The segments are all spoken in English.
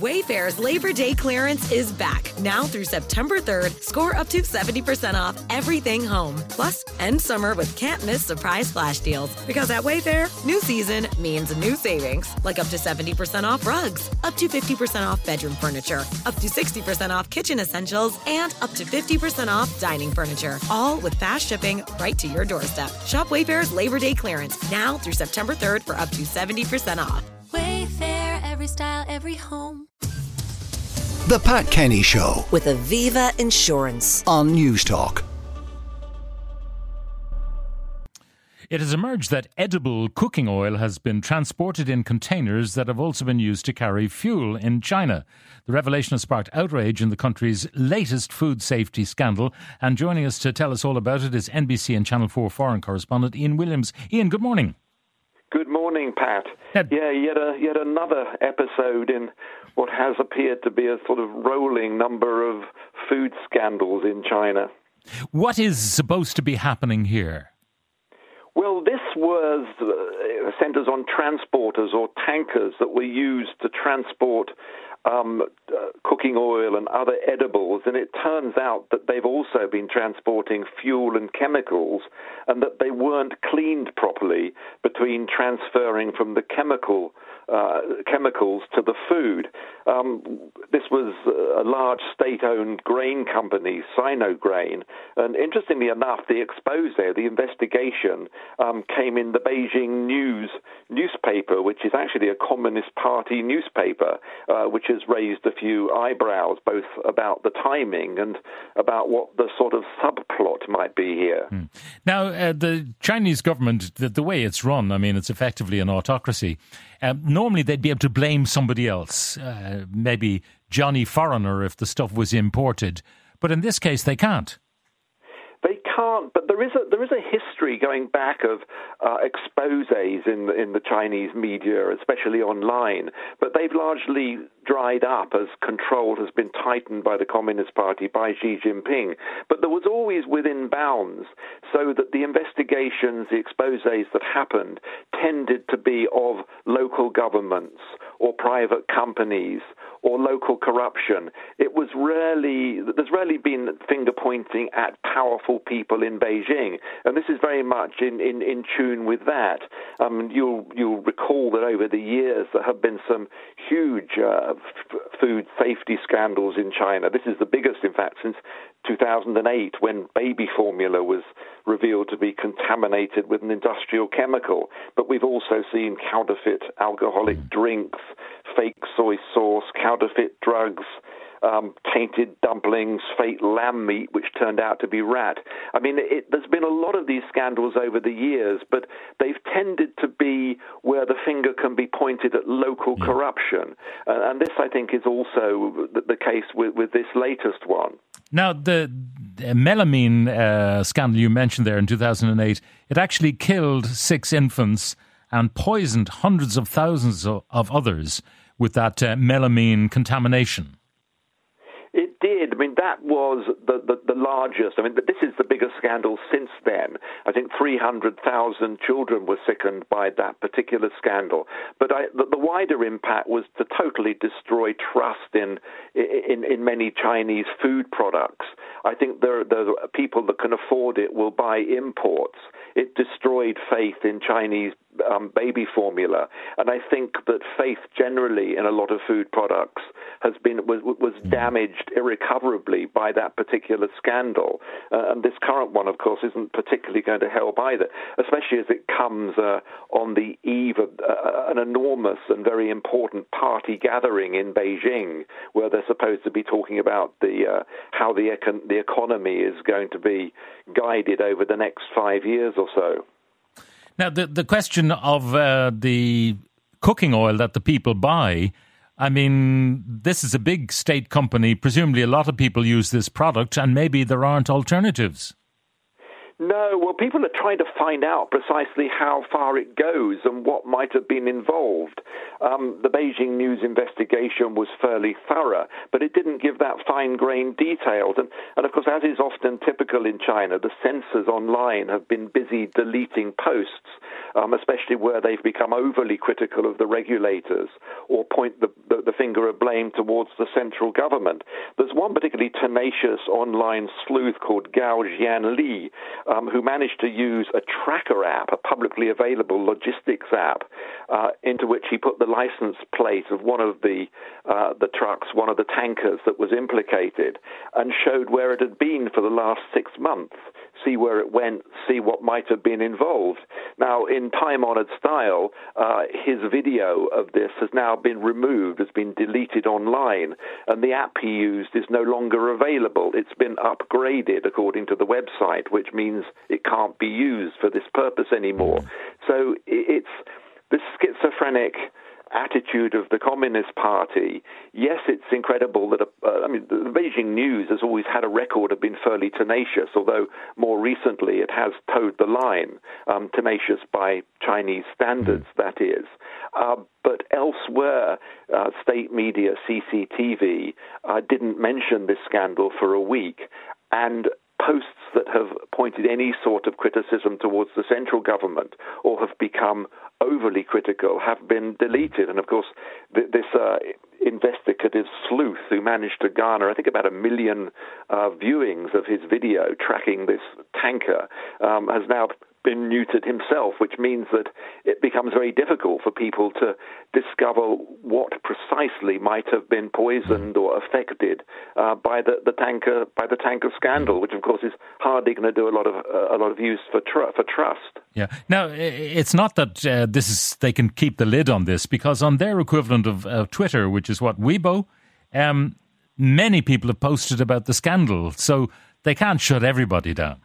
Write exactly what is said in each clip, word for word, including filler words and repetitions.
Wayfair's Labor Day clearance is back. Now through September third, score up to seventy percent off everything home. Plus, end summer with can't-miss surprise flash deals. Because at Wayfair, new season means new savings. Like up to seventy percent off rugs, up to fifty percent off bedroom furniture, up to sixty percent off kitchen essentials, and up to fifty percent off dining furniture. All with fast shipping right to your doorstep. Shop Wayfair's Labor Day clearance now through September third for up to seventy percent off. Wayfair, every style, every home. The Pat Kenny Show with Aviva Insurance on Newstalk. It has emerged that edible cooking oil has been transported in containers that have also been used to carry fuel in China. The revelation has sparked outrage in the country's latest food safety scandal. And joining us to tell us all about it is N B C and Channel four foreign correspondent Ian Williams. Ian, good morning. Good morning, Pat. Uh, yeah, yet, a, yet another episode in what has appeared to be a sort of rolling number of food scandals in China. What is supposed to be happening here? Well, this was uh, centres on transporters or tankers that were used to transport um, uh, cooking oil and other edibles, and it turns out that they've also been transporting fuel and chemicals, and that they weren't cleaned properly between transferring from the chemical uh, chemicals to the food. Um, this was a large state-owned grain company, Sinograin, and interestingly enough, the expose, the investigation, um, came in the Beijing News newspaper, which is actually a Communist Party newspaper, uh, which has raised a few eyebrows, both about the timing and about what the sort of subplot might be here. Hmm. Now, uh, the Chinese government, the, the way it's run, I mean, it's effectively an autocracy. Um, normally, they'd be able to blame somebody else, uh, maybe Johnny Foreigner if the stuff was imported. But in this case, they can't. They can't, but there is a there is a history going back of uh, exposés in the, in the Chinese media, especially online. But they've largely dried up as control has been tightened by the Communist Party, by Xi Jinping. But there was always within bounds, so that the investigations, the exposés that happened, tended to be of local governments or private companies or local corruption. It was rarely, there's rarely been finger pointing at powerful people in Beijing, and this is very much in, in, in tune with that. Um, you'll, you'll recall that over the years there have been some huge uh, f- food safety scandals in China. This is the biggest, in fact, since two thousand eight, when baby formula was revealed to be contaminated with an industrial chemical. But we've also seen counterfeit alcoholic drinks, fake soy sauce, counterfeit drugs, um, tainted dumplings, fake lamb meat, which turned out to be rat. I mean, it, there's been a lot of these scandals over the years, but they've tended to be where the finger can be pointed at local yeah. corruption. Uh, and this, I think, is also the, the case with, with this latest one. Now, the, the melamine uh, scandal you mentioned there in two thousand eight, it actually killed six infants and poisoned hundreds of thousands of, of others with that uh, melamine contamination. It did. I mean, that was the, the, the largest. I mean, this is the biggest scandal since then. I think three hundred thousand children were sickened by that particular scandal. But I, the, the wider impact was to totally destroy trust in in, in many Chinese food products. I think there, there are people that can afford it will buy imports. It destroyed faith in Chinese um, baby formula, and I think that faith generally in a lot of food products has been was, was damaged irrecoverably by that particular scandal. Uh, and this current one, of course, isn't particularly going to help either, especially as it comes uh, on the eve of uh, an enormous and very important party gathering in Beijing, where they're supposed to be talking about the uh, how the econ- the economy is going to be guided over the next five years or so. Now, the, the question of uh, the cooking oil that the people buy, I mean, this is a big state company. Presumably a lot of people use this product, and maybe there aren't alternatives. No, well, people are trying to find out precisely how far it goes and what might have been involved. Um, the Beijing News investigation was fairly thorough, but it didn't give that fine-grained details. And, and, of course, as is often typical in China, the censors online have been busy deleting posts, um, especially where they've become overly critical of the regulators or point the, the, the finger of blame towards the central government. There's one particularly tenacious online sleuth called Gao Jianli, Um, who managed to use a tracker app, a publicly available logistics app, uh, into which he put the license plate of one of the uh, the trucks, one of the tankers that was implicated, and showed where it had been for the last six months, see where it went, see what might have been involved. Now, in time-honored style, uh, his video of this has now been removed, has been deleted online, and the app he used is no longer available. It's been upgraded, according to the website, which means it can't be used for this purpose anymore. So it's this schizophrenic attitude of the Communist Party. Yes, it's incredible that, uh, I mean, the Beijing News has always had a record of being fairly tenacious, although more recently it has towed the line, um, tenacious by Chinese standards, that is. Uh, but elsewhere, uh, state media, C C T V, uh, didn't mention this scandal for a week, and posts that have pointed any sort of criticism towards the central government or have become overly critical have been deleted. And of course, th- this uh, investigative sleuth who managed to garner, I think, about a million uh, viewings of his video tracking this tanker um, has now been neutered himself, which means that it becomes very difficult for people to discover what precisely might have been poisoned or affected uh, by the, the tanker by the tanker scandal, which of course is hardly going to do a lot of uh, a lot of use for tr- for trust. Yeah. Now, it's not that uh, this is they can keep the lid on this, because on their equivalent of uh, Twitter, which is what, Weibo, um, many people have posted about the scandal, so they can't shut everybody down.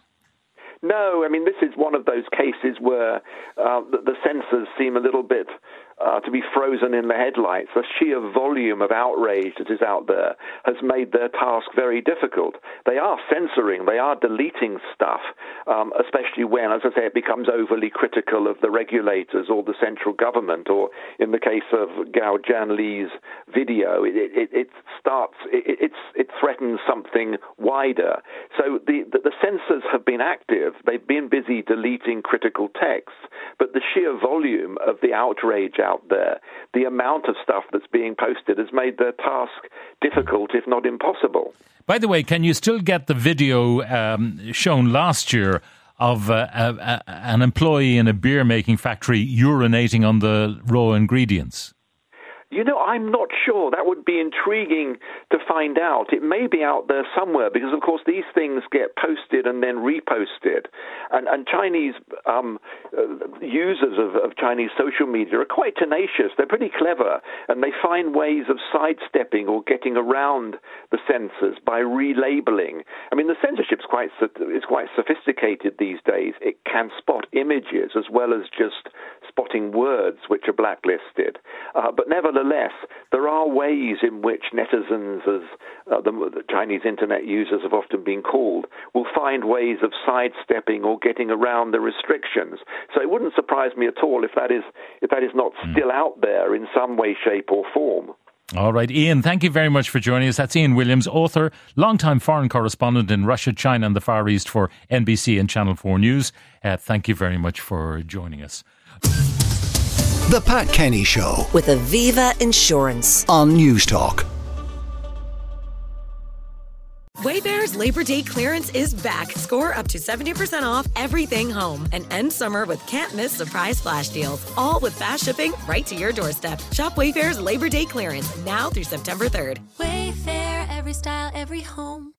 No, I mean, this is one of those cases where uh, the, the censors seem a little bit uh, to be frozen in the headlights. The sheer volume of outrage that is out there has made their task very difficult. They are censoring, they are deleting stuff, um, especially when, as I say, it becomes overly critical of the regulators or the central government, or in the case of Gao Jianli's video, it, it, it starts, it, it's, it threatens something wider. So the, the, the censors have been active. They've been busy deleting critical texts, but the sheer volume of the outrage out there, the amount of stuff that's being posted, has made their task difficult, if not impossible. By the way, can you still get the video um, shown last year of uh, a, a, an employee in a beer-making factory urinating on the raw ingredients? You know, I'm not sure. That would be intriguing to find out. It may be out there somewhere because, of course, these things get posted and then reposted. And, and Chinese um, uh, users of, of Chinese social media are quite tenacious. They're pretty clever, and they find ways of sidestepping or getting around the censors by relabeling. I mean, the censorship's quite is quite sophisticated these days. It can spot images as well as just spotting words which are blacklisted. Uh, but nevertheless, Nevertheless, there are ways in which netizens, as uh, the, the Chinese internet users have often been called, will find ways of sidestepping or getting around the restrictions. So it wouldn't surprise me at all if that is if that is not mm. still out there in some way, shape or form. All right, Ian, thank you very much for joining us. That's Ian Williams, author, longtime foreign correspondent in Russia, China and the Far East for N B C and Channel four News. Uh, thank you very much for joining us. The Pat Kenny Show with Aviva Insurance on News Talk. Wayfair's Labor Day clearance is back. Score up to seventy percent off everything home and end summer with can't-miss surprise flash deals, all with fast shipping right to your doorstep. Shop Wayfair's Labor Day clearance now through September third. Wayfair, every style, every home.